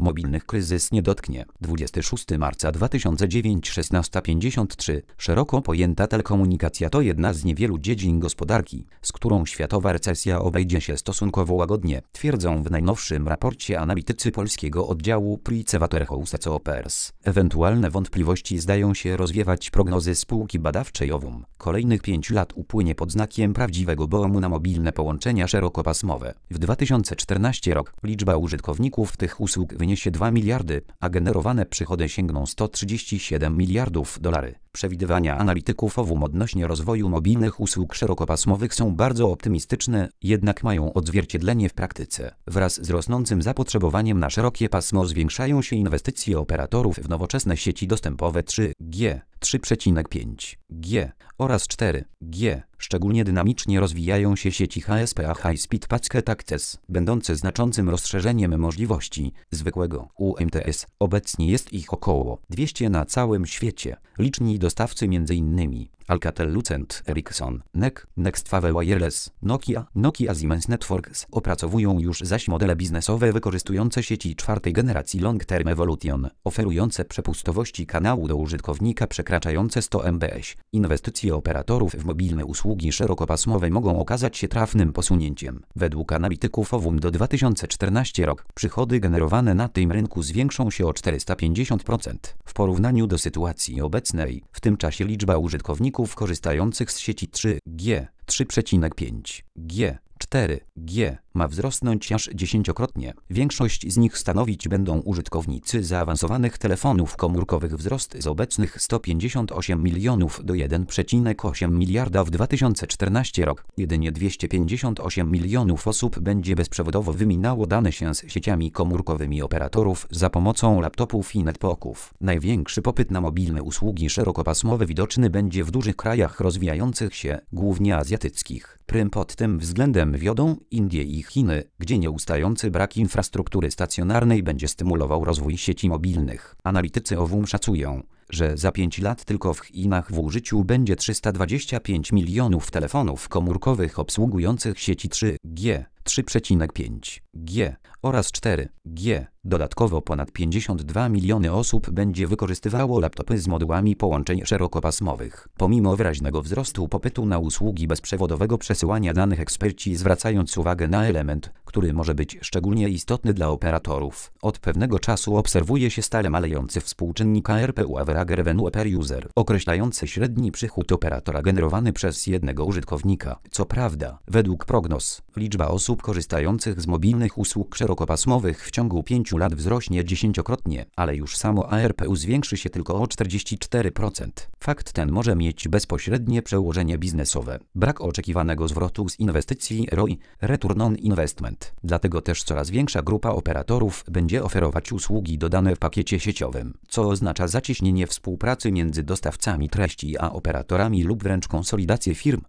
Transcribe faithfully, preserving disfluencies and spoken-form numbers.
mobilnych kryzys nie dotknie. dwudziestego szóstego marca dwa tysiące dziewiątego, szesnasta pięćdziesiąt trzy. Szeroko pojęta telekomunikacja to jedna z niewielu dziedzin gospodarki, z którą światowa recesja obejdzie się stosunkowo łagodnie, twierdzą w najnowszym raporcie analitycy polskiego oddziału PricewaterhouseCoopers. Ewentualne wątpliwości zdają się rozwiewać prognozy spółki badawczej Ovum. Kolejnych pięć lat upłynie pod znakiem prawdziwego boomu na mobilne połączenia szerokopasmowe. W dwa tysiące czternastym rok liczba użytkowników tych usług wyniesie dwa miliardy, a generowane przychody sięgną sto trzydzieści siedem miliardów dolarów. Przewidywania analityków Ovum odnośnie rozwoju mobilnych usług szerokopasmowych są bardzo optymistyczne, jednak mają odzwierciedlenie w praktyce. Wraz z rosnącym zapotrzebowaniem na szerokie pasmo zwiększają się inwestycje operatorów w nowoczesne sieci dostępowe trzy G, trzy przecinek pięć G oraz cztery G. Szczególnie dynamicznie rozwijają się sieci H S P a High Speed Packet Access, będące znaczącym rozszerzeniem możliwości zwykłego U M T S. Obecnie jest ich około dwieście na całym świecie. Liczni dostawcy m.in. Alcatel-Lucent, Ericsson, N E C, Nextwave Wireless, Nokia, Nokia Siemens Networks opracowują już zaś modele biznesowe wykorzystujące sieci czwartej generacji Long Term Evolution, oferujące przepustowości kanału do użytkownika przekraczające sto megabitów. Inwestycje operatorów w mobilne usługi szerokopasmowe mogą okazać się trafnym posunięciem. Według analityków Ovum do dwa tysiące czternastego rok przychody generowane na tym rynku zwiększą się o czterysta pięćdziesiąt procent w porównaniu do sytuacji obecnej. W tym czasie liczba użytkowników korzystających z sieci trzy G, trzy przecinek pięć G, cztery G ma wzrosnąć aż dziesięciokrotnie. Większość z nich stanowić będą użytkownicy zaawansowanych telefonów komórkowych. Wzrost z obecnych sto pięćdziesiąt osiem milionów do jeden przecinek osiem miliarda w dwa tysiące czternastym rok. Jedynie dwieście pięćdziesiąt osiem milionów osób będzie bezprzewodowo wymieniało dane się z sieciami komórkowymi operatorów za pomocą laptopów i netbooków. Największy popyt na mobilne usługi szerokopasmowe widoczny będzie w dużych krajach rozwijających się, głównie azjatyckich. Prym pod tym względem wiodą Indie i Chiny, gdzie nieustający brak infrastruktury stacjonarnej będzie stymulował rozwój sieci mobilnych. Analitycy Ovum szacują, że za pięć lat tylko w Chinach w użyciu będzie trzysta dwadzieścia pięć milionów telefonów komórkowych obsługujących sieci trzy G, trzy przecinek pięć G oraz cztery G. Dodatkowo ponad pięćdziesiąt dwa miliony osób będzie wykorzystywało laptopy z modułami połączeń szerokopasmowych. Pomimo wyraźnego wzrostu popytu na usługi bezprzewodowego przesyłania danych, eksperci zwracając uwagę na element, który może być szczególnie istotny dla operatorów. Od pewnego czasu obserwuje się stale malejący współczynnik A R P U Average Revenue per User, określający średni przychód operatora generowany przez jednego użytkownika. Co prawda, według prognoz, liczba osób korzystających z mobilnych usług szerokopasmowych w ciągu pięciu lat wzrośnie dziesięciokrotnie, ale już samo A R P U zwiększy się tylko o czterdzieści cztery procent. Fakt ten może mieć bezpośrednie przełożenie biznesowe. Brak oczekiwanego zwrotu z inwestycji R O I, Return on Investment. Dlatego też coraz większa grupa operatorów będzie oferować usługi dodane w pakiecie sieciowym, co oznacza zacieśnienie współpracy między dostawcami treści a operatorami lub wręcz konsolidację firm.